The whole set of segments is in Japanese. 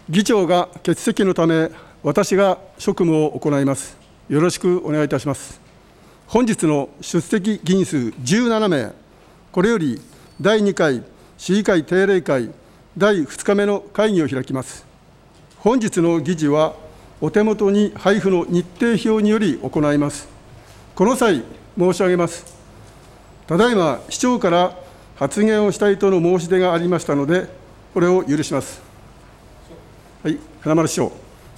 議長が欠席のため、私が職務を行います。よろしくお願いいたします。本日の出席議員数17名、これより第2回市議会定例会第2日目の会議を開きます。本日の議事は、お手元に配布の日程表により行います。この際、申し上げます。ただいま、市長から発言をしたいとの申し出がありましたので、これを許します。はい、花丸市長。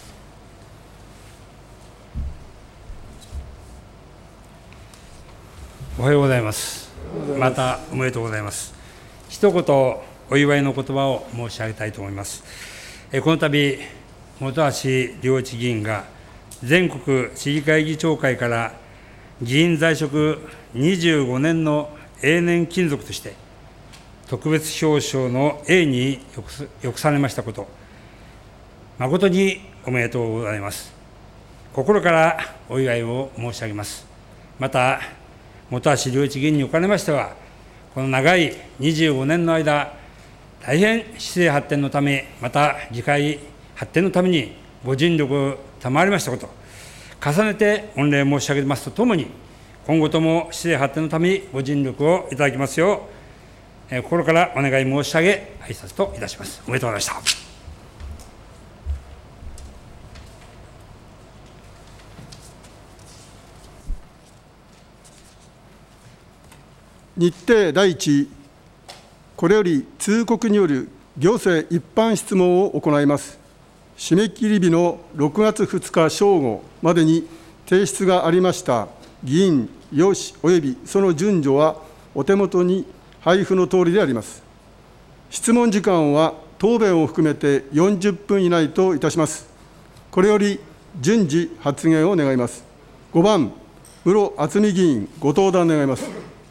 おはようございます。またおめでとうございます。一言お祝いの言葉を申し上げたいと思います。この度、本橋良一議員が全国市議会議長会から議員在職25年の永年勤続として特別表彰の栄に浴されましたこと、誠におめでとうございます。心からお祝いを申し上げます。また、本橋良一議員におかれましては、この長い25年の間、大変市政発展のため、また議会発展のためにご尽力を賜りましたこと、重ねて御礼申し上げますとともに、今後とも市政発展のためにご尽力をいただきますよう、心からお願い申し上げ、挨拶といたします。おめでとうございました。 日程第1、これより通告による行政一般質問を行います。締め切り日の6月2日正午までに提出がありました議員要旨及びその順序はお手元に配布のとおりであります。質問時間は答弁を含めて40分以内といたします。これより順次発言を願います。5番、室敦美議員、ご登壇願います。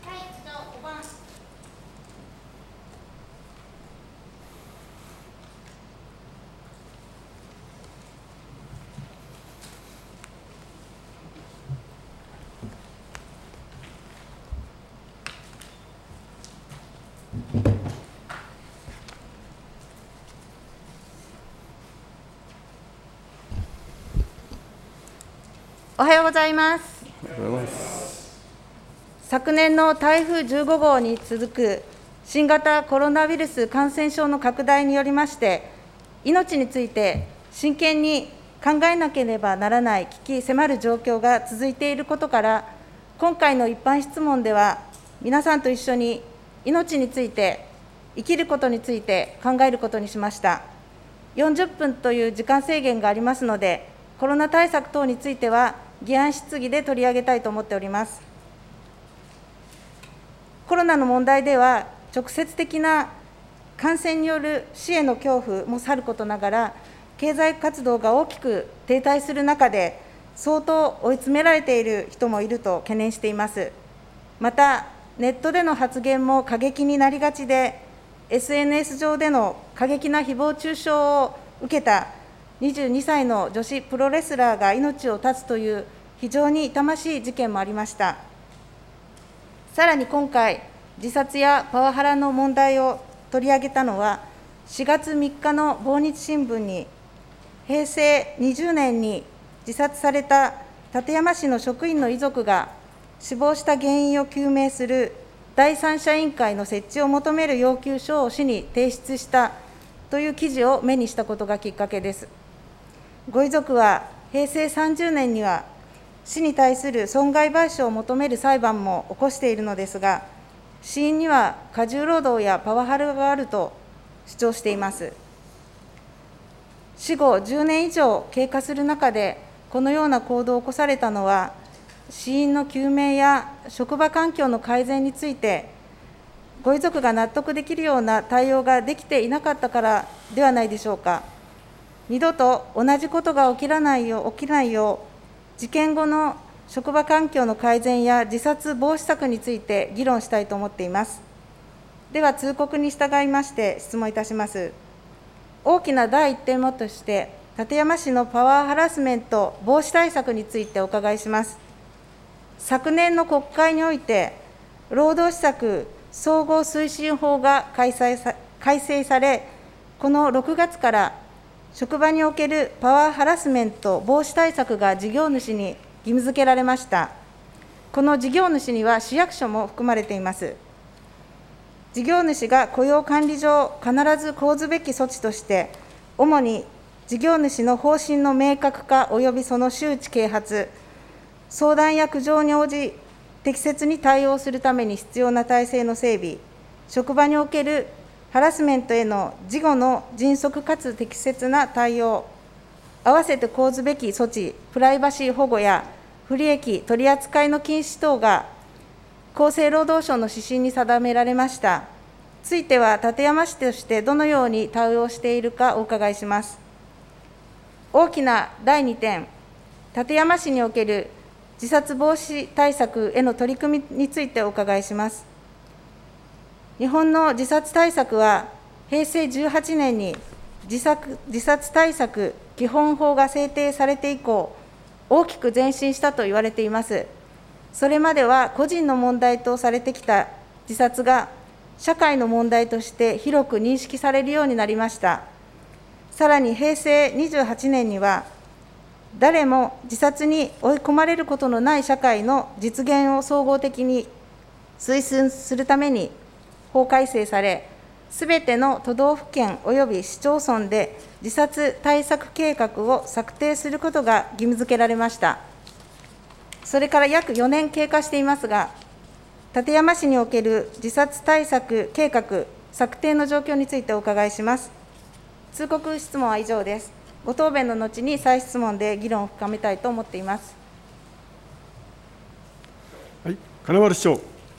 おはようございます。昨年の台風15号に続く新型コロナウイルス感染症の拡大によりまして、命について真剣に考えなければならない危機迫る状況が続いていることから、今回の一般質問では、皆さんと一緒に命について、生きることについて考えることにしました。40分という時間制限がありますので、コロナ対策等については、議案質疑で取り上げたいと思っております。コロナの問題では、直接的な感染による死への恐怖もさることながら、経済活動が大きく停滞する中で、相当追い詰められている人もいると懸念しています。また、ネットでの発言も過激になりがちで、SNS 上での過激な誹謗中傷を受けた22歳の女子プロレスラーが命を絶つという非常に痛ましい事件もありました。さらに今回、自殺やパワハラの問題を取り上げたのは、4月3日の防日新聞に、平成20年に自殺された館山市の職員の遺族が死亡した原因を究明する第三者委員会の設置を求める要求書を市に提出したという記事を目にしたことがきっかけです。ご遺族は平成30年には市に対する損害賠償を求める裁判も起こしているのですが、死因には過重労働やパワハラがあると主張しています。死後10年以上経過する中で、このような行動を起こされたのは、死因の究明や職場環境の改善について、ご遺族が納得できるような対応ができていなかったからではないでしょうか。二度と同じことが起きないよう、事件後の職場環境の改善や自殺防止策について議論したいと思っています。では、通告に従いまして質問いたします。大きな第一点もとして、館山市のパワーハラスメント防止対策についてお伺いします。昨年の国会において、労働施策総合推進法が改正され、この6月から職場におけるパワーハラスメント防止対策が事業主に義務付けられました。この事業主には市役所も含まれています。事業主が雇用管理上、必ず講ずべき措置として、主に事業主の方針の明確化及びその周知啓発、相談や苦情に応じ、適切に対応するために必要な体制の整備、職場におけるハラスメントへの事後の迅速かつ適切な対応、合わせて講ずべき措置、プライバシー保護や不利益取り扱いの禁止等が厚生労働省の指針に定められました。ついては、館山市としてどのように対応しているかお伺いします。大きな第2点、館山市における自殺防止対策への取り組みについてお伺いします。日本の自殺対策は、平成18年に自殺対策基本法が制定されて以降、大きく前進したと言われています。それまでは個人の問題とされてきた自殺が、社会の問題として広く認識されるようになりました。さらに平成28年には、誰も自殺に追い込まれることのない社会の実現を総合的に推進するために法改正され、すべての都道府県および市町村で自殺対策計画を策定することが義務付けられました。それから約4年経過していますが、館山市における自殺対策計画策定の状況についてお伺いします。通告質問は以上です。ご答弁の後に再質問で議論を深めたいと思っています。 はい、金丸市長。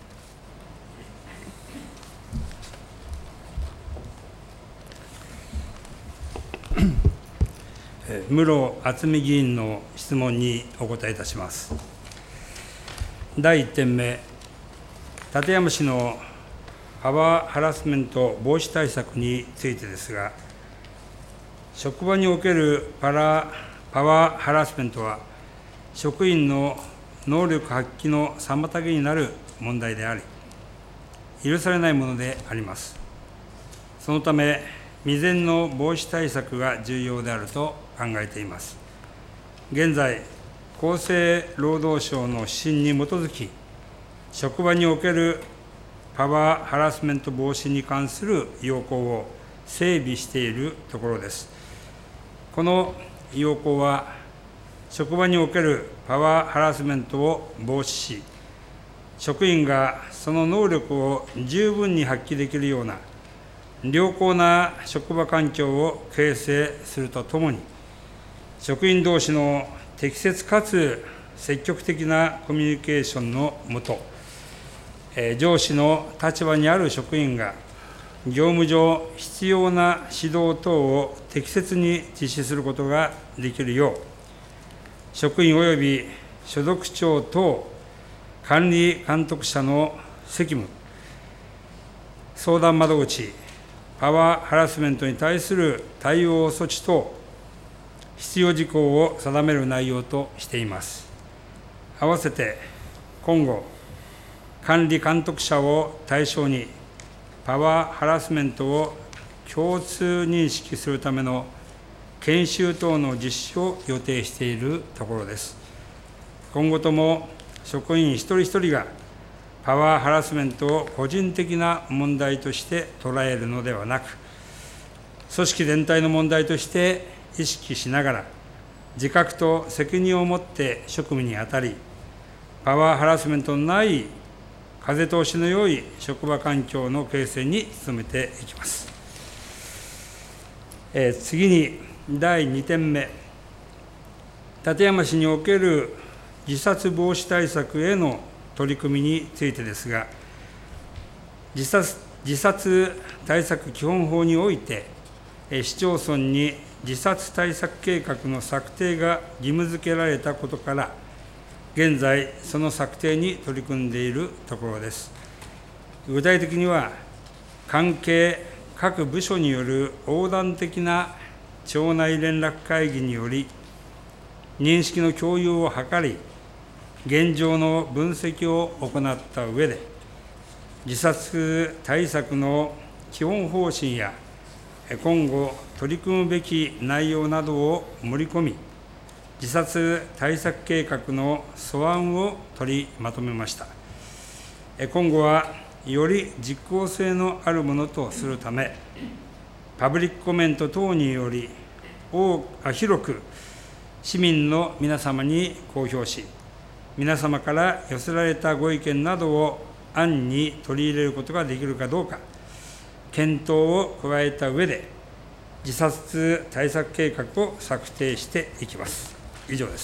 室敦美議員の質問にお答えいたします。第1点目、館山市のパワーハラスメント防止対策についてですが、職場におけるパワーハラスメントは、職員の能力発揮の妨げになる問題であり、許されないものであります。そのため、未然の防止対策が重要であると考えています。現在、厚生労働省の指針に基づき、職場におけるパワーハラスメント防止に関する要項を整備しているところです。この要項は、職場におけるパワーハラスメントを防止し、職員がその能力を十分に発揮できるような良好な職場環境を形成するとともに、職員同士の適切かつ積極的なコミュニケーションの下、上司の立場にある職員が業務上必要な指導等を適切に実施することができるよう、職員及び所属長等管理監督者の責務、相談窓口、パワーハラスメントに対する対応措置等、必要事項を定める内容としています。合わせて、今後、管理監督者を対象に、パワーハラスメントを共通認識するための研修等の実施を予定しているところです。今後とも職員一人一人がパワーハラスメントを個人的な問題として捉えるのではなく、組織全体の問題として意識しながら、自覚と責任を持って職務に当たり、パワーハラスメントのない風通しの良い職場環境の形成に努めていきます。次に第2点目、館山市における自殺防止対策への取り組みについてですが、自殺対策基本法において、市町村に自殺対策計画の策定が義務付けられたことから、現在、その策定に取り組んでいるところです。具体的には、関係各部署による横断的な町内連絡会議により、認識の共有を図り、現状の分析を行った上で、自殺対策の基本方針や今後取り組むべき内容などを盛り込み、自殺対策計画の素案を取りまとめました。今後は、より実効性のあるものとするため、パブリックコメント等により、広く市民の皆様に公表し、皆様から寄せられたご意見などを案に取り入れることができるかどうか、検討を加えた上で、自殺対策計画を策定していきます。以上です。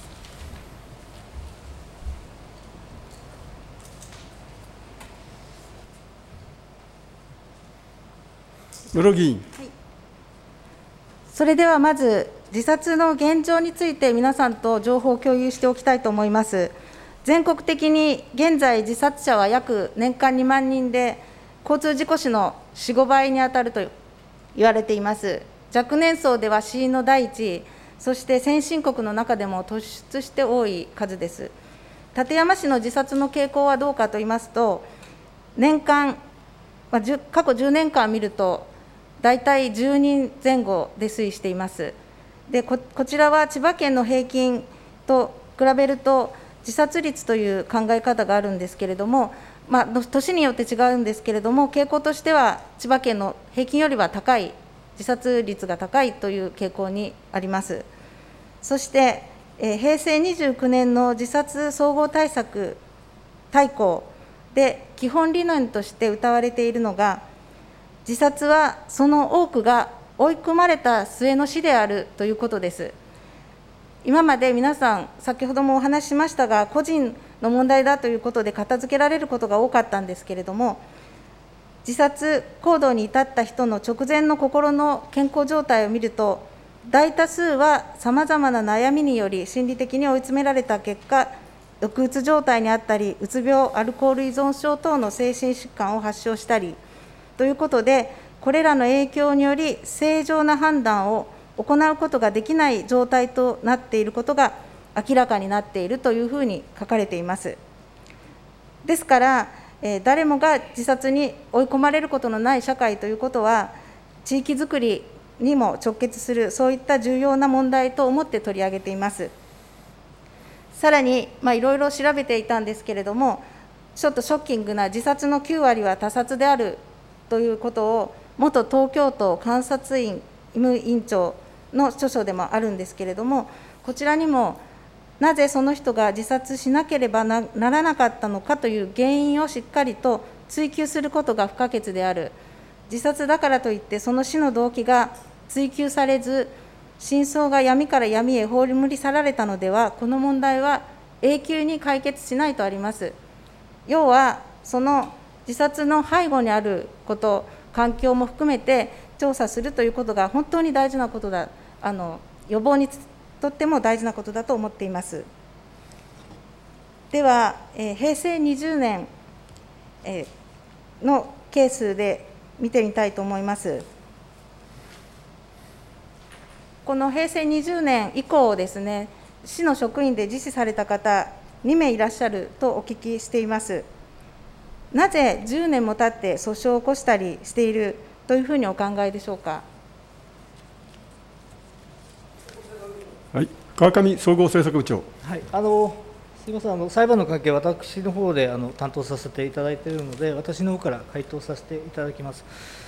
室議員。 それではまず、自殺の現状について皆さんと情報を共有しておきたいと思います。全国的に現在、自殺者は約年間2万人で、交通事故死の4、5倍に当たると言われています。若年層では死因の第一位、そして先進国の中でも突出して多い数です。館山市の自殺の傾向はどうかといいますと、年間、過去10年間見ると、大体10人前後で推移しています。で こちらは千葉県の平均と比べると、自殺率という考え方があるんですけれども、年によって違うんですけれども、傾向としては千葉県の平均よりは高い、自殺率が高いという傾向にあります。そして、平成29年の自殺総合対策大綱で基本理念として謳われているのが、自殺はその多くが追い込まれた末の死であるということです。今まで皆さん、先ほどもお話ししましたが、個人の問題だということで片付けられることが多かったんですけれども、自殺行動に至った人の直前の心の健康状態を見ると、大多数はさまざまな悩みにより心理的に追い詰められた結果、抑うつ状態にあったり、うつ病、アルコール依存症等の精神疾患を発症したりということで、これらの影響により正常な判断を行うことができない状態となっていることが明らかになっているというふうに書かれています。ですから、誰もが自殺に追い込まれることのない社会ということは、地域づくりにも直結する、そういった重要な問題と思って取り上げています。さらに、いろいろ調べていたんですけれども、ちょっとショッキングな自殺の9割は他殺であるということを、元東京都監察院務院長の著書でもあるんですけれども、こちらにも、なぜその人が自殺しなければならなかったのかという原因をしっかりと追求することが不可欠である。自殺だからといって、その死の動機が追求されず、真相が闇から闇へ葬り去られたのでは、この問題は永久に解決しないとあります。要は、その自殺の背後にあること、環境も含めて調査するということが本当に大事なことだ、予防にとっても大事なことだと思っています。では、平成20年、のケースで見てみたいと思います。この平成20年以降ですね、市の職員で自死された方、2名いらっしゃるとお聞きしています。なぜ10年も経って訴訟を起こしたりしているというふうにお考えでしょうか。 はい、川上総合政策部長。 はい、すみません、裁判の関係、私の方で担当させていただいているので、私の方から回答させていただきます。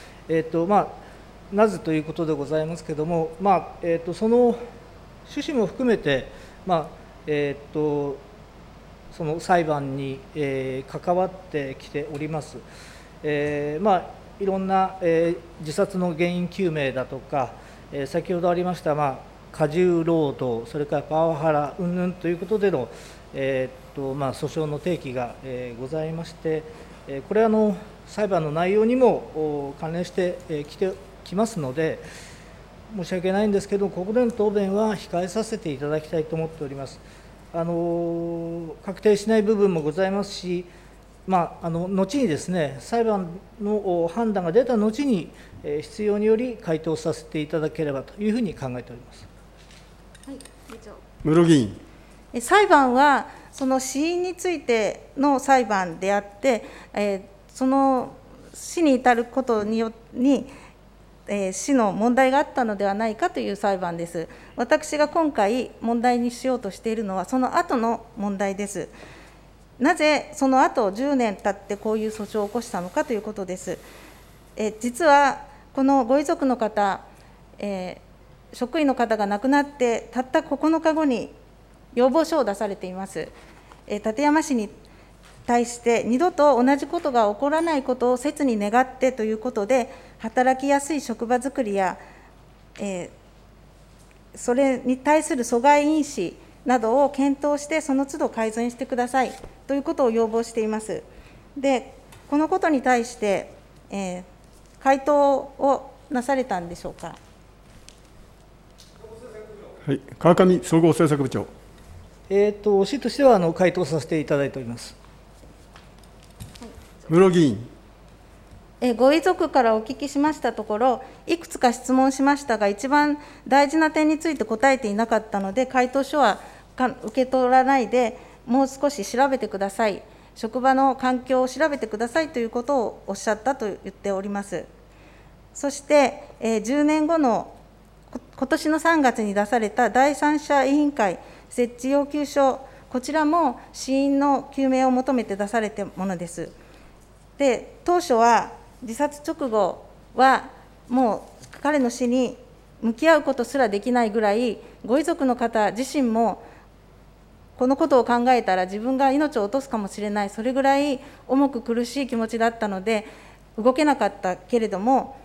なぜということでございますけれども、その趣旨も含めて、その裁判に、関わってきております。いろんな、自殺の原因究明だとか、先ほどありました、過重労働、それからパワハラ云々ということでの、訴訟の提起が、ございまして、これは裁判の内容にも関連してきますので、申し訳ないんですけど、ここでの答弁は控えさせていただきたいと思っております。確定しない部分もございますし、後にですね、裁判の判断が出た後に、必要により回答させていただければというふうに考えております。 はい、 室議員。 裁判は、その死因についての裁判であって、その死に至ることに市の問題があったのではないかという裁判です。私が今回問題にしようとしているのは、その後の問題です。なぜその後10年経ってこういう訴訟を起こしたのかということです。実はこのご遺族の方、職員の方が亡くなってたった9日後に要望書を出されています。館山市に対して二度と同じことが起こらないことを切に願ってということで、働きやすい職場づくりや、それに対する阻害因子などを検討して、その都度改善してくださいということを要望しています。で、このことに対して、回答をなされたんでしょうか。 はい、川上総合政策部長。 市としては回答させていただいております。 室議員。 ご遺族からお聞きしましたところ、いくつか質問しましたが、一番大事な点について答えていなかったので、回答書は受け取らないで、もう少し調べてください、職場の環境を調べてくださいということをおっしゃったと言っております。そして、10年後の今年の3月に出された第三者委員会設置要求書、こちらも死因の究明を求めて出されたものです。で、当初は自殺直後はもう彼の死に向き合うことすらできないぐらい、ご遺族の方自身もこのことを考えたら自分が命を落とすかもしれない、それぐらい重く苦しい気持ちだったので動けなかったけれども、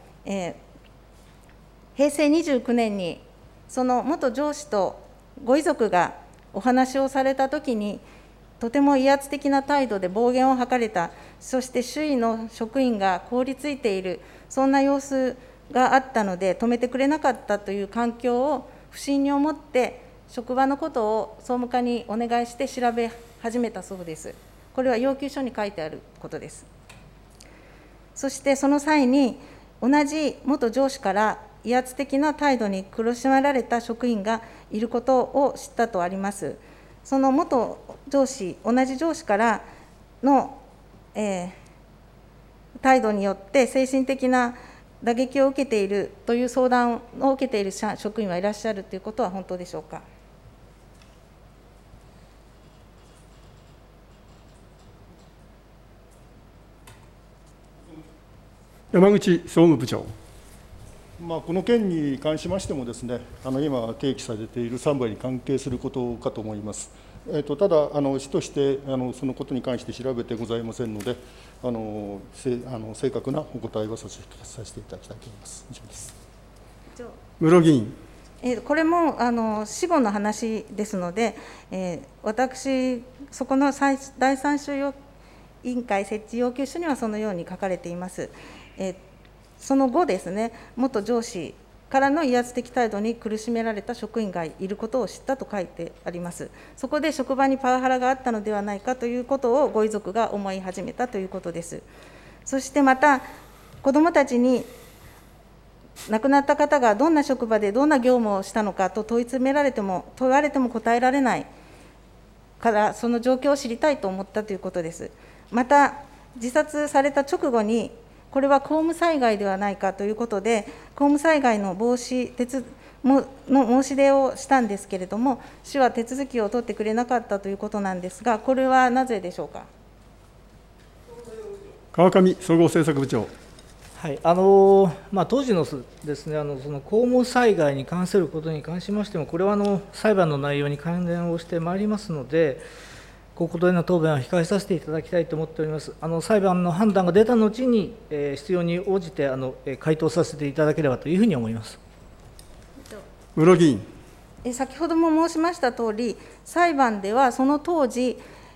平成29年にその元上司とご遺族がお話をされたときに、とても威圧的な態度で暴言を吐かれた、そして周囲の職員が凍りついている、そんな様子があったので止めてくれなかったという環境を不審に思って、職場のことを総務課にお願いして調べ始めたそうです。これは要求書に書いてあることです。そしてその際に、同じ元上司から威圧的な態度に苦しめられた職員がいることを知ったとあります。その元上司、同じ上司からの、態度によって精神的な打撃を受けているという相談を受けている職員はいらっしゃるということは本当でしょうか。 山口総務部長。 この件に関しましてもですね、今提起されている3倍に関係することかと思います。ただ、市としてそのことに関して調べてございませんので、正確なお答えをさせていただきたいと思います。以上です。 室議員。 これも死後の話ですので、私、そこの第三者委員会設置要求書にはそのように書かれています。その後ですね、元上司からの威圧的態度に苦しめられた職員がいることを知ったと書いてあります。そこで職場にパワハラがあったのではないかということをご遺族が思い始めたということです。そしてまた、子どもたちに亡くなった方がどんな職場でどんな業務をしたのかと問われても答えられないから、その状況を知りたいと思ったということです。また、自殺された直後に、これは公務災害ではないかということで、公務災害の防止の申し出をしたんですけれども、市は手続きを取ってくれなかったということなんですが、これはなぜでしょうか。 川上総合政策部長。 はい、当時のですね、その公務災害に関することに関しましても、これは裁判の内容に関連をしてまいりますので、ここでの答弁は控えさせていただきたいと思っております。裁判の判断が出た後に、必要に応じて回答させていただければというふうに思います。 室議員。 先ほども申しましたとおり、裁判ではその当時、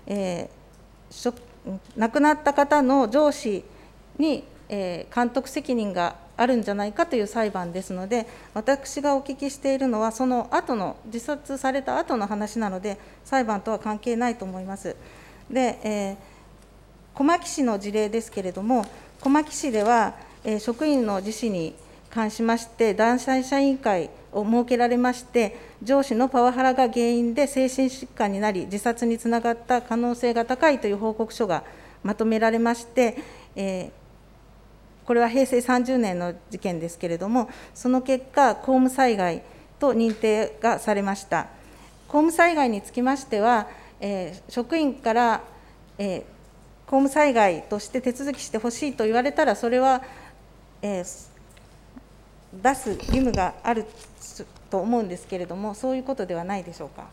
亡くなった方の上司に、監督責任があるんじゃないかという裁判ですので、私がお聞きしているのは、その後の、自殺された後の話なので、裁判とは関係ないと思います。で、小牧市の事例ですけれども、小牧市では、職員の自死に関しまして、第三者委員会を設けられまして、上司のパワハラが原因で精神疾患になり、自殺につながった可能性が高いという報告書がまとめられまして、 これは平成30年の事件ですけれども、その結果、公務災害と認定がされました。公務災害につきましては、職員から、公務災害として手続きしてほしいと言われたら、それは、出す義務があると思うんですけれども、そういうことではないでしょうか。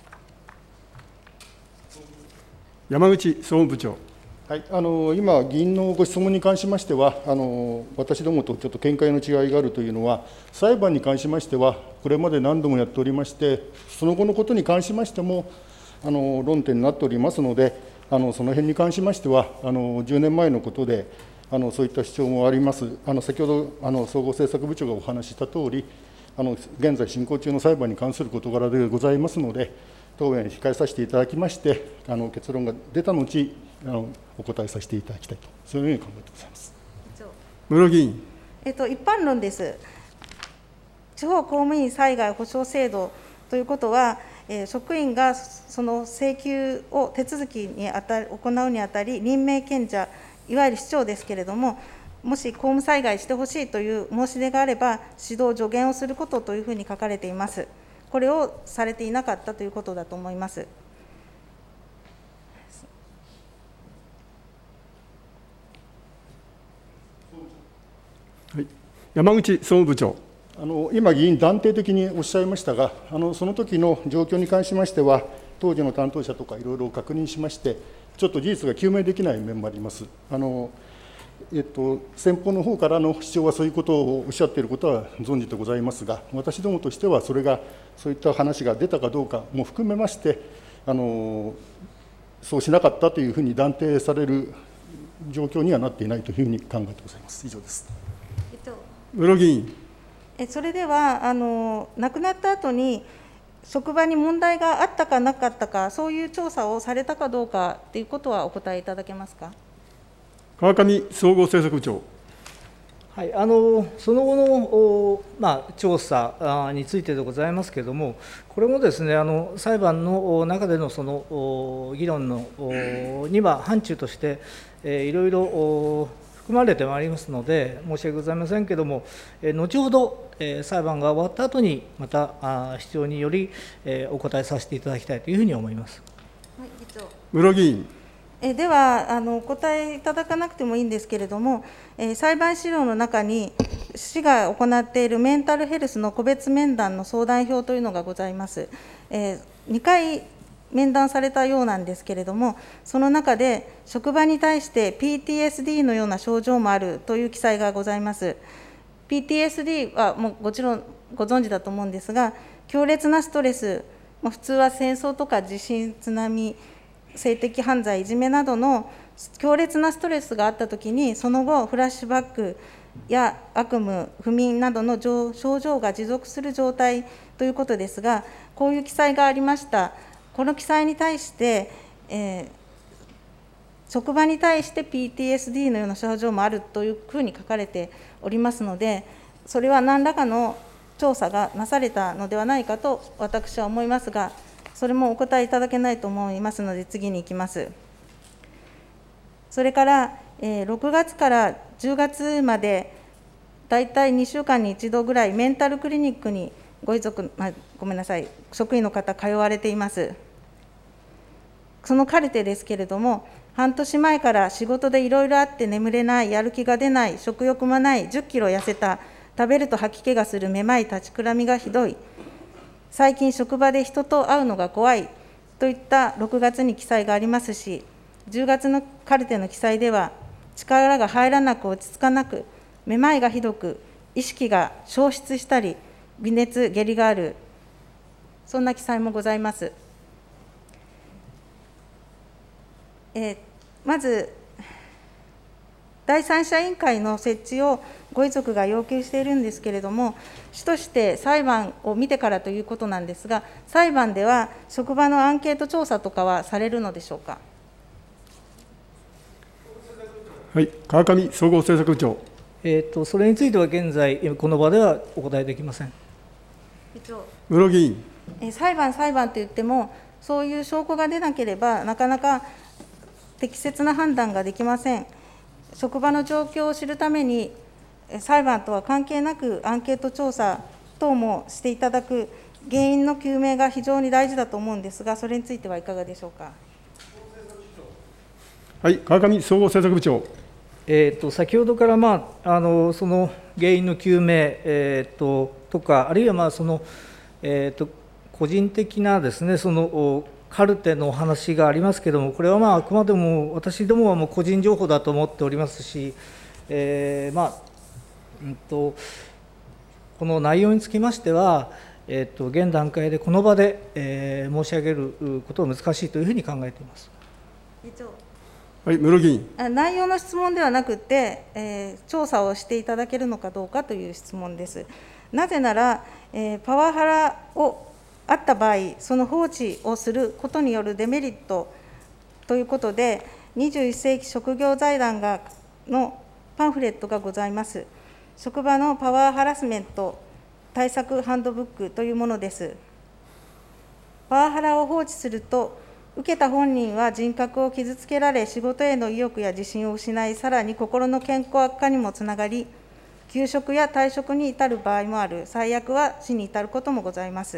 山口総務部長。 はい、今、議員のご質問に関しましては、私どもとちょっと見解の違いがあるというのは、裁判に関しましては、これまで何度もやっておりまして、その後のことに関しましても、論点になっておりますので、その辺に関しましては、10年前のことで、そういった主張もあります。先ほど総合政策部長がお話ししたとおり、現在進行中の裁判に関する事柄でございますので、答弁控えさせていただきまして、結論が出た後、お答えさせていただきたいと、そういうふうに考えてございます。 室議員。 一般論です。地方公務員災害保障制度ということは、職員がその請求を手続きに行うにあたり、任命権者、いわゆる市長ですけれども、もし公務災害してほしいという申し出があれば、指導、助言をすることというふうに書かれています。これをされていなかったということだと思います。 はい、山口総務部長。 今、議員、断定的におっしゃいましたが、その時の状況に関しましては、当時の担当者とかいろいろ確認しまして、ちょっと事実が究明できない面もあります。先方の方からの主張はそういうことをおっしゃっていることは存じてございますが、私どもとしては、それが、そういった話が出たかどうかも含めまして、そうしなかったというふうに断定される状況にはなっていないというふうに考えてございます。以上です。 室議員。 それでは亡くなった後に職場に問題があったかなかったか、そういう調査をされたかどうかということはお答えいただけますか。 川上総合政策部長。 はい、その後の、調査についてでございますけれども、これもですね、裁判の中でのその議論のには範疇として、いろいろ含まれてまいりますので、申し訳ございませんけれども、後ほど裁判が終わった後に、また必要によりお答えさせていただきたいというふうに思います。 はい、議長。 室議員。 ではお答えいただかなくてもいいんですけれども、裁判資料の中に、市が行っているメンタルヘルスの個別面談の相談票というのがございます。2回面談されたようなんですけれども、その中で、職場に対して PTSD のような症状もあるという記載がございます。PTSD はもちろんご存知だと思うんですが、強烈なストレス、普通は戦争とか地震、津波、性的犯罪、いじめなどの強烈なストレスがあったときに、その後、フラッシュバックや悪夢、不眠などの症状が持続する状態ということですが、こういう記載がありました。この記載に対して、職場に対して PTSD のような症状もあるというふうに書かれておりますので、それは何らかの調査がなされたのではないかと私は思いますが、それもお答えいただけないと思いますので、次に行きます。それから、6月から10月まで、大体2週間に1度ぐらい、メンタルクリニックにご遺族、ごめんなさい、職員の方、通われています。そのカルテですけれども、半年前から仕事でいろいろあって眠れない、やる気が出ない、食欲もない、10キロ痩せた、食べると吐き気がする、めまい、立ちくらみがひどい、最近職場で人と会うのが怖いといった6月に記載がありますし、10月のカルテの記載では、力が入らなく落ち着かなく、めまいがひどく、意識が消失したり、微熱、下痢がある、そんな記載もございます。まず、第三者委員会の設置をご遺族が要求しているんですけれども、主として裁判を見てからということなんですが、裁判では職場のアンケート調査とかはされるのでしょうか。 はい、川上総合政策部長。 それについては現在、この場ではお答えできません。 議長。 室議員。 裁判といっても、そういう証拠が出なければ、なかなか適切な判断ができません。職場の状況を知るために、 裁判とは関係なく、アンケート調査等もしていただく、原因の究明が非常に大事だと思うんですが、それについてはいかがでしょうか。 はい、川上総合政策部長。 先ほどから、その原因の究明、とか、あるいは個人的なですね、そのカルテのお話がありますけれども、これはあくまでも私どもはもう個人情報だと思っておりますし、この内容につきましては、現段階でこの場で、申し上げることは難しいというふうに考えています。 議長。 はい、室議員。 内容の質問ではなくて、調査をしていただけるのかどうかという質問です。なぜなら、パワハラをあった場合、その放置をすることによるデメリットということで、21世紀職業財団のパンフレットがございます。職場のパワーハラスメント対策ハンドブックというものです。パワハラを放置すると、受けた本人は人格を傷つけられ、仕事への意欲や自信を失い、さらに心の健康悪化にもつながり、休職や退職に至る場合もある、最悪は死に至ることもございます。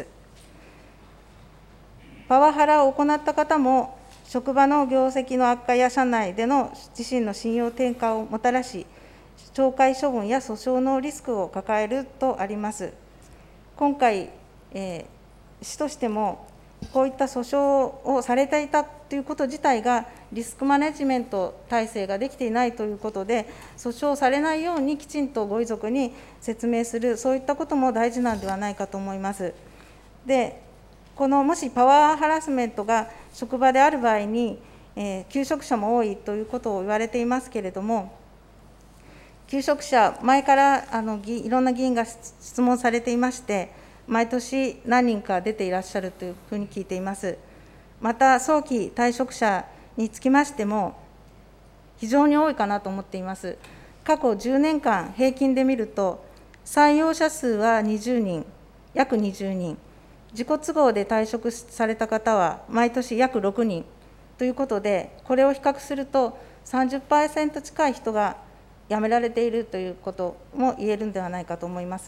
パワハラを行った方も、職場の業績の悪化や社内での自身の信用低下をもたらし、懲戒処分や訴訟のリスクを抱えるとあります。今回、市としても、こういった訴訟をされていたということ自体が、リスクマネジメント体制ができていないということで、訴訟されないようにきちんとご遺族に説明する、そういったことも大事なんではないかと思います。で、もしパワーハラスメントが職場である場合に、休職者も多いということを言われていますけれども、休職者、前からいろんな議員が質問されていまして、毎年何人か出ていらっしゃるというふうに聞いています。また、早期退職者につきましても、非常に多いかなと思っています。過去10年間、平均で見ると、採用者数は20人、約20人、自己都合で退職された方は毎年約6人ということで、これを比較すると、30% 近い人が辞められているということも言えるんではないかと思います。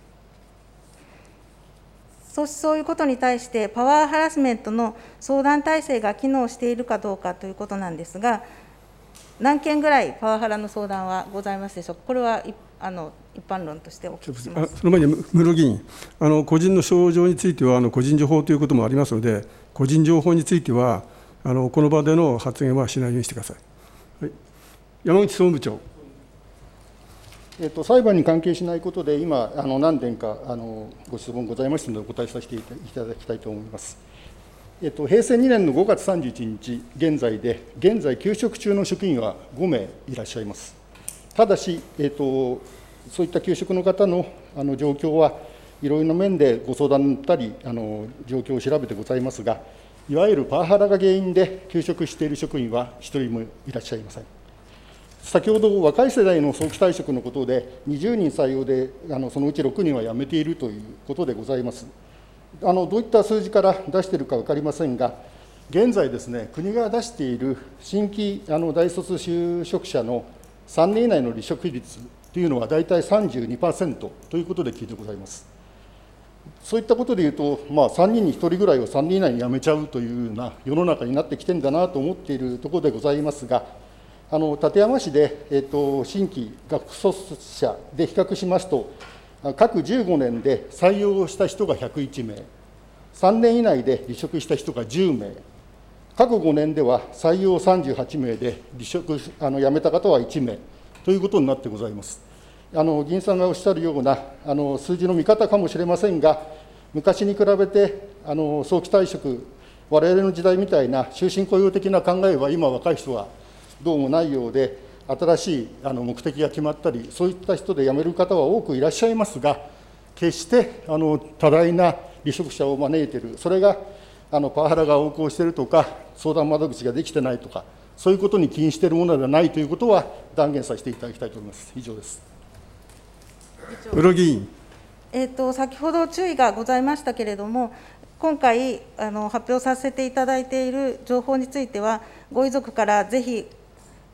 そういうことに対して、パワーハラスメントの相談体制が機能しているかどうかということなんですが、何件ぐらいパワハラの相談はございますでしょうか。これは一般論としてお聞きします。 その前に室議員、個人の症状については個人情報ということもありますので、個人情報についてはこの場での発言はしないようにしてください。はい、山口総務長。 裁判に関係しないことで、今、何点かご質問ございましたので、お答えさせていただきたいと思います。平成2年の5月31日現在、休職中の職員は5名いらっしゃいます。ただし、そういった休職の方の状況はいろいろな面でご相談に乗ったり、状況を調べてございますが、いわゆるパワハラが原因で休職している職員は1人もいらっしゃいません。先ほど、若い世代の早期退職のことで、20人採用で、そのうち6人は辞めているということでございます。どういった数字から出しているか分かりませんが、現在ですね、国が出している新規大卒就職者の3年以内の離職率というのは、大体 32% ということで聞いてございます。そういったことでいうと、3人に1人ぐらいは3年以内に辞めちゃうというような世の中になってきてるんだなと思っているところでございますが、館山市で、新規学卒者で比較しますと、各15年で採用した人が101名、3年以内で離職した人が10名、過去5年では採用38名で離職、辞めた方は1名ということになってございます。議員さんがおっしゃるような数字の見方かもしれませんが、昔に比べて早期退職、我々の時代みたいな終身雇用的な考えは、今、若い人はどうもないようで、新しい目的が決まったり、そういった人で辞める方は多くいらっしゃいますが、決して多大な離職者を招いている、それがパワハラが横行しているとか、相談窓口ができてないとか、そういうことに起因しているものではないということは断言させていただきたいと思います。以上です。 室議員。 先ほど注意がございましたけれども、今回発表させていただいている情報については、ご遺族からぜひ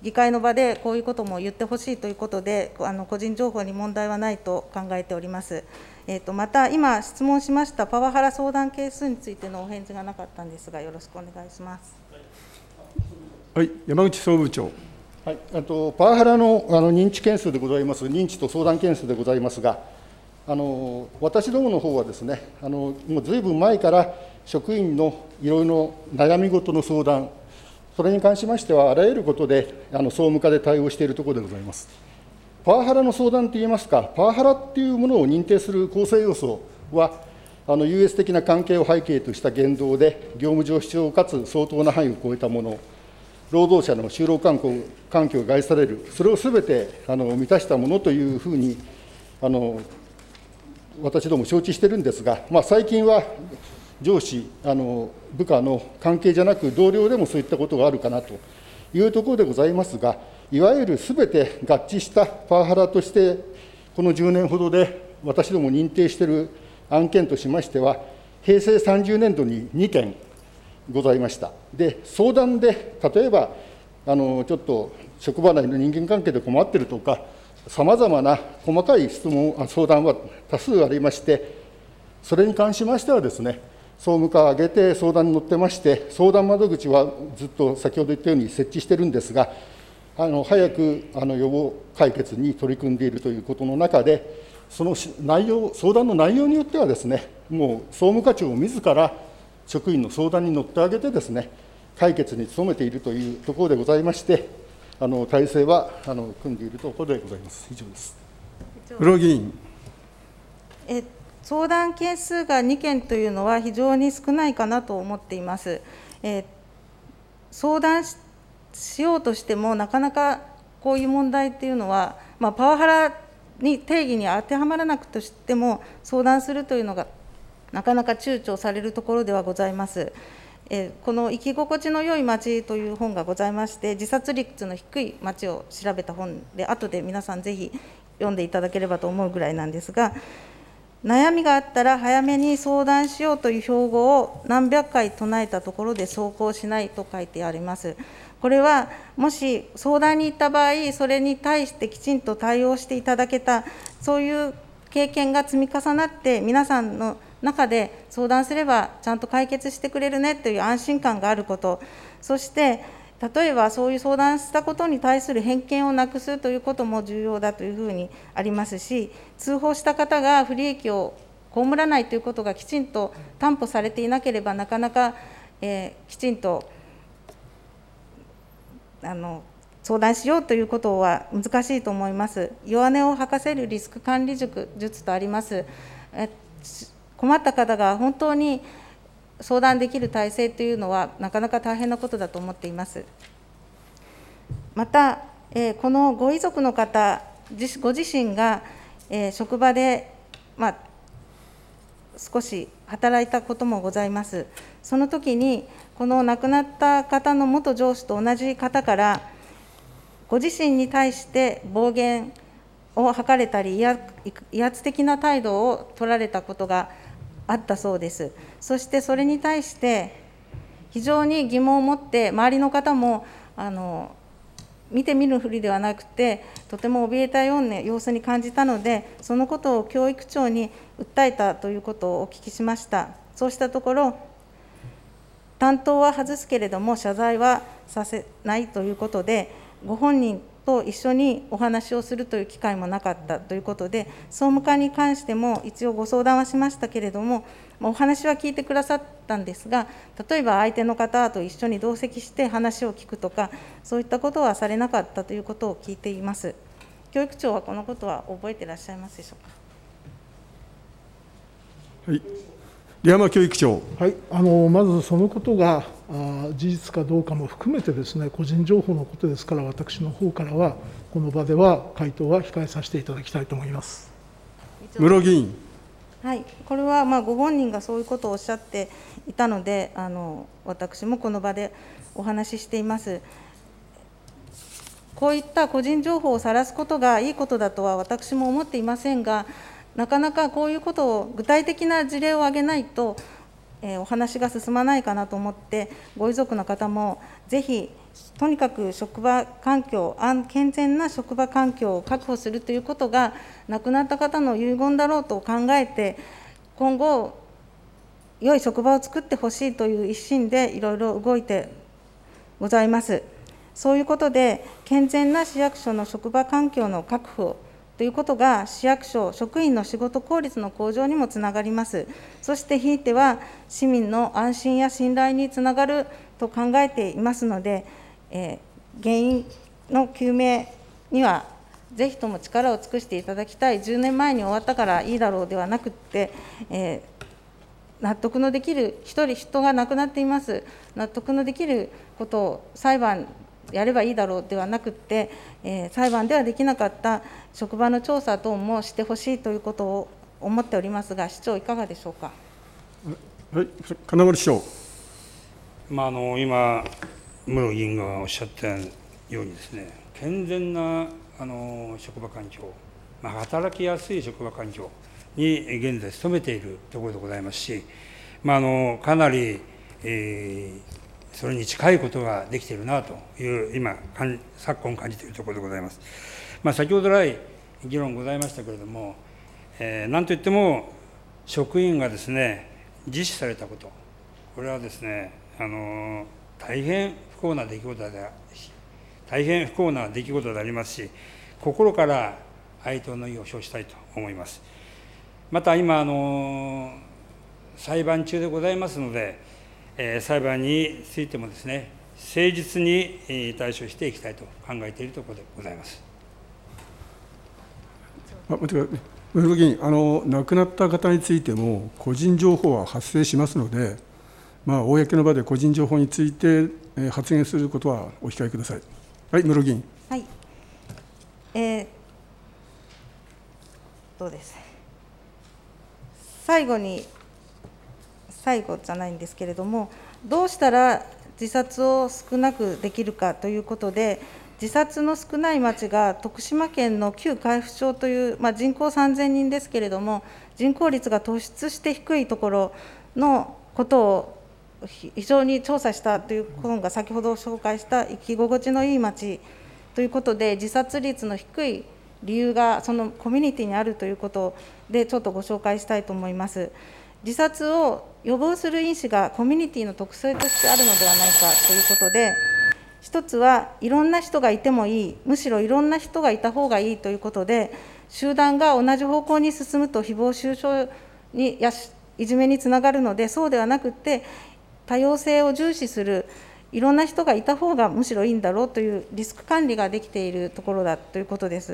議会の場でこういうことも言ってほしいということで、個人情報に問題はないと考えております。また、今、質問しましたパワハラ相談件数についてのお返事がなかったんですが、よろしくお願いします。 はい、山口総務長。 はい、パワハラの認知件数でございます、認知と相談件数でございますが、私どもの方はですね、もうずいぶん前から職員のいろいろ悩み事の相談、それに関しましては、あらゆることで総務課で対応しているところでございます。パワハラの相談といいますか、パワハラっていうものを認定する構成要素は、優越的な関係を背景とした言動で、業務上必要かつ相当な範囲を超えたもの、労働者の就労環境が害される、それをすべて満たしたものというふうに、私ども承知しているんですが、最近は上司、部下の関係じゃなく、同僚でもそういったことがあるかなというところでございますが、いわゆるすべて合致したパワハラとして、この10年ほどで私ども認定している案件としましては、平成30年度に2件ございました。で、相談で、例えば、ちょっと職場内の人間関係で困っているとか、さまざまな細かい相談は多数ありまして、それに関しましてはですね、総務課を挙げて相談に乗ってまして、相談窓口はずっと先ほど言ったように設置してるんですが、早く予防解決に取り組んでいるということの中で、その内容、相談の内容によってはですね、もう総務課長自ら職員の相談に乗ってあげてですね、解決に努めているというところでございまして、体制は組んでいるところでございます。以上です。 室議員。 相談件数が2件というのは非常に少ないかなと思っています。相談しようとしても、なかなかこういう問題っていうのは、パワハラに定義に当てはまらなくとしても、相談するというのがなかなか躊躇されるところではございます。この生き心地の良い町という本がございまして、自殺率の低い町を調べた本で、後で皆さんぜひ読んでいただければと思うぐらいなんですが、悩みがあったら早めに相談しようという標語を何百回唱えたところで走行しないと書いてあります。これはもし相談に行った場合、それに対してきちんと対応していただけた、そういう経験が積み重なって、皆さんの中で相談すればちゃんと解決してくれるねという安心感があること、そして例えばそういう相談したことに対する偏見をなくすということも重要だというふうにありますし、通報した方が不利益を被らないということがきちんと担保されていなければ、なかなか、きちんと相談しようということは難しいと思います。弱音を吐かせるリスク管理術とあります。困った方が本当に相談できる体制というのは、なかなか大変なことだと思っています。また、このご遺族の方、ご自身が職場で、少し働いたこともございます。その時に、この亡くなった方の元上司と同じ方から、ご自身に対して暴言を吐かれたり、威圧的な態度を取られたことがあったそうです。そしてそれに対して非常に疑問を持って、周りの方も見て見ぬふりではなくて、とても怯えたような様子に感じたので、そのことを教育長に訴えたということをお聞きしました。そうしたところ、担当は外すけれども謝罪はさせないということで、ご本人と一緒にお話をするという機会もなかったということで、総務課に関しても一応ご相談はしましたけれども、お話は聞いてくださったんですが、例えば相手の方と一緒に同席して話を聞くとか、そういったことはされなかったということを聞いています。教育長はこのことは覚えていらっしゃいますでしょうか。 はい、出山教育長。 はい、まずそのことが事実かどうかも含めてですね、個人情報のことですから、私の方からは、この場では回答は控えさせていただきたいと思います。 室議員。 はい、これはご本人がそういうことをおっしゃっていたので、私もこの場でお話ししています。こういった個人情報を晒すことがいいことだとは私も思っていませんが、なかなかこういうことを具体的な事例を挙げないと、お話が進まないかなと思って、ご遺族の方もぜひとにかく職場環境、健全な職場環境を確保するということが、亡くなった方の遺言だろうと考えて、今後、良い職場を作ってほしいという一心でいろいろ動いてございます。そういうことで、健全な市役所の職場環境の確保ということが、市役所職員の仕事効率の向上にもつながります。そしてひいては、市民の安心や信頼につながると考えていますので、原因の究明には、ぜひとも力を尽くしていただきたい。10年前に終わったからいいだろうではなくて、納得のできる、人が亡くなっています、納得のできることを裁判やればいいだろうではなくて、裁判ではできなかった職場の調査等もしてほしいということを思っておりますが、市長、いかがでしょうか。 はい、金丸市長。 今、室議員がおっしゃったようにですね、健全な職場環境、働きやすい職場環境に現在努めているところでございますし、かなり、それに近いことができているなという、昨今感じているところでございます。先ほど来、議論ございましたけれども、なんといっても、職員がですね、自死されたこと、これはですね、大変不幸な出来事でありますし、心から哀悼の意を表したいと思います。また今、裁判中でございますので、裁判についてもですね、誠実に対処していきたいと考えているところでございます。 待ってください。室議員、亡くなった方についても、個人情報は発生しますので、公の場で個人情報について発言することはお控えください。はい、室議員。 はい。どうです。最後じゃないんですけれども、どうしたら自殺を少なくできるかということで、自殺の少ない町が徳島県の旧海部町という、人口3000人ですけれども、人口率が突出して低いところのことを非常に調査したという本が先ほど紹介した生き心地のいい町ということで、自殺率の低い理由がそのコミュニティにあるということで、ちょっとご紹介したいと思います。自殺を予防する因子がコミュニティの特性としてあるのではないかということで、一つはいろんな人がいてもいい、むしろいろんな人がいた方がいいということで、集団が同じ方向に進むと誹謗中傷にやいじめにつながるので、そうではなくて、多様性を重視する、いろんな人がいた方がむしろいいんだろうというリスク管理ができているところだということです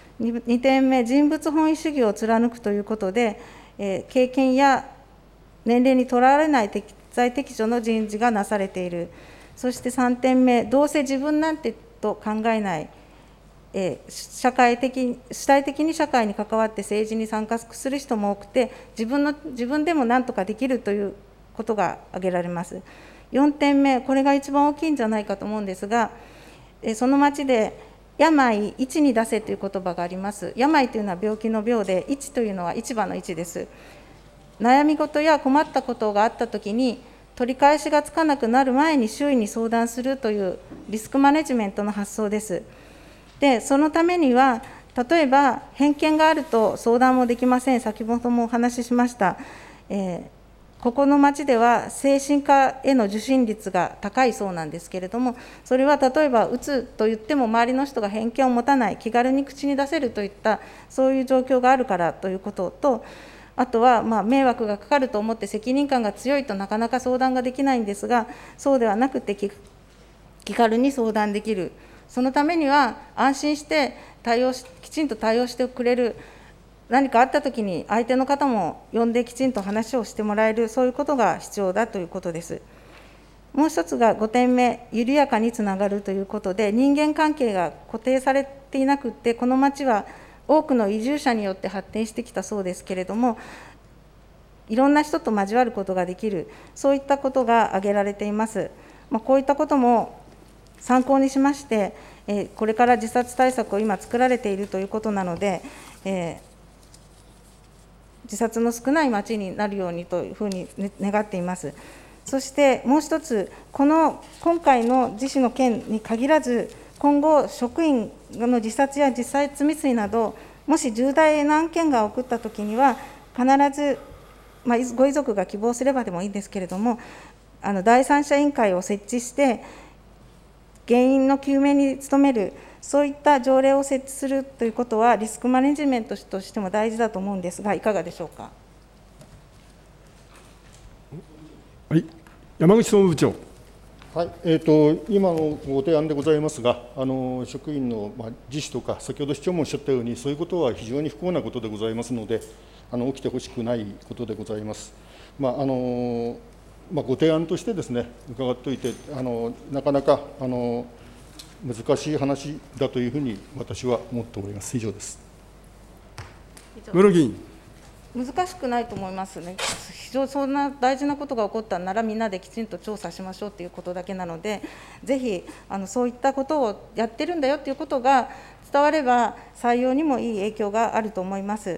。2点目、人物本位主義を貫くということで、経験や年齢にとらわれない適材適所の人事がなされている。そして3点目、どうせ自分なんてと考えない、主体的に社会に関わって政治に参加する人も多くて、自分でもなんとかできるということが挙げられます。4点目、これが一番大きいんじゃないかと思うんですが、その町で、病、市に出せという言葉があります。病というのは病気の病で、市というのは市場の市です。悩み事や困ったことがあったときに、取り返しがつかなくなる前に周囲に相談するというリスクマネジメントの発想です。で、そのためには、例えば偏見があると相談もできません。先ほどもお話ししました。ここの町では精神科への受診率が高いそうなんですけれども、それは例えばうつと言っても周りの人が偏見を持たない、気軽に口に出せるといったそういう状況があるからということと、あとは迷惑がかかると思って責任感が強いとなかなか相談ができないんですが、そうではなくて気軽に相談できる、そのためには安心してきちんと対応してくれる、何かあったときに相手の方も呼んできちんと話をしてもらえる、そういうことが必要だということです。もう一つが5点目、緩やかにつながるということで、人間関係が固定されていなくって、この町は多くの移住者によって発展してきたそうですけれども、いろんな人と交わることができる、そういったことが挙げられています。こういったことも参考にしまして、これから自殺対策を今作られているということなので、自殺の少ない町になるようにというふうに願っています。 そしてもう一つ、今回の自死の件に限らず、今後、職員の自殺や自殺未遂など、もし重大な案件が起こったときには、必ず、ご遺族が希望すればでもいいんですけれども、第三者委員会を設置して、原因の究明に努める、そういった条例を設置するということは、リスクマネジメントとしても大事だと思うんですが、いかがでしょうか。 はい、山口総務部長。 はい、今のご提案でございますが、職員の自死とか、先ほど市長もおっしゃったように、そういうことは非常に不幸なことでございますので、起きてほしくないことでございます。ご提案としてですね、伺っておいて、なかなか難しい話だというふうに私は思っております。以上です。 室議員。 難しくないと思いますね。非常にそんな大事なことが起こったなら、みんなできちんと調査しましょうということだけなので、ぜひそういったことをやってるんだよということが伝われば、採用にもいい影響があると思います。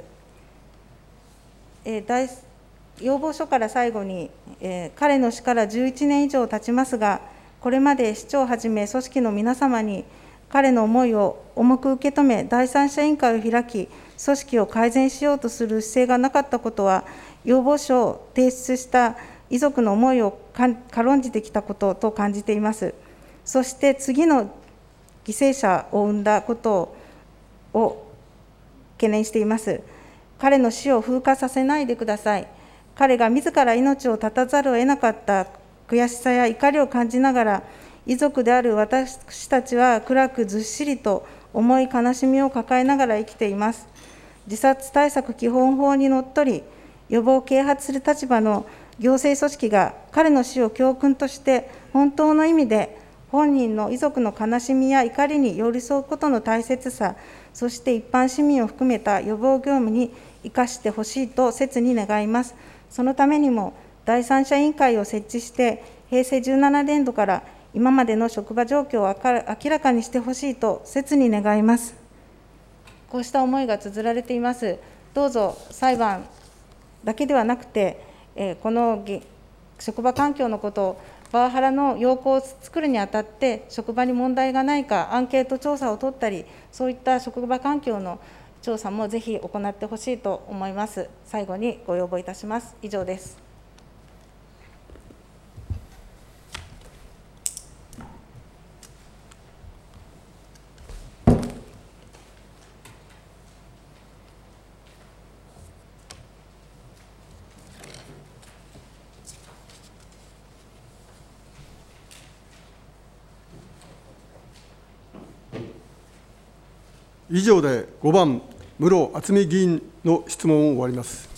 要望書から最後に、彼の死から11年以上経ちますが、これまで市長をはじめ組織の皆様に彼の思いを重く受け止め、第三者委員会を開き、組織を改善しようとする姿勢がなかったことは、要望書を提出した遺族の思いを軽んじてきたことと感じています。そして次の犠牲者を生んだことを懸念しています。彼の死を風化させないでください。彼が自ら命を絶たざるを得なかった悔しさや怒りを感じながら、遺族である私たちは暗くずっしりと重い悲しみを抱えながら生きています。自殺対策基本法にのっとり、予防を啓発する立場の行政組織が彼の死を教訓として、本当の意味で本人の遺族の悲しみや怒りに寄り添うことの大切さ、そして一般市民を含めた予防業務に生かしてほしいと切に願います。そのためにも、第三者委員会を設置して、平成17年度から今までの職場状況を明らかにしてほしいと切に願います。こうした思いが綴られています。どうぞ裁判だけではなくて、この職場環境のことを、パワハラの要項を作るにあたって、職場に問題がないか、アンケート調査を取ったり、そういった職場環境の調査もぜひ行ってほしいと思います。最後にご要望いたします。以上です。 以上で5番、室敦美議員の質問を終わります。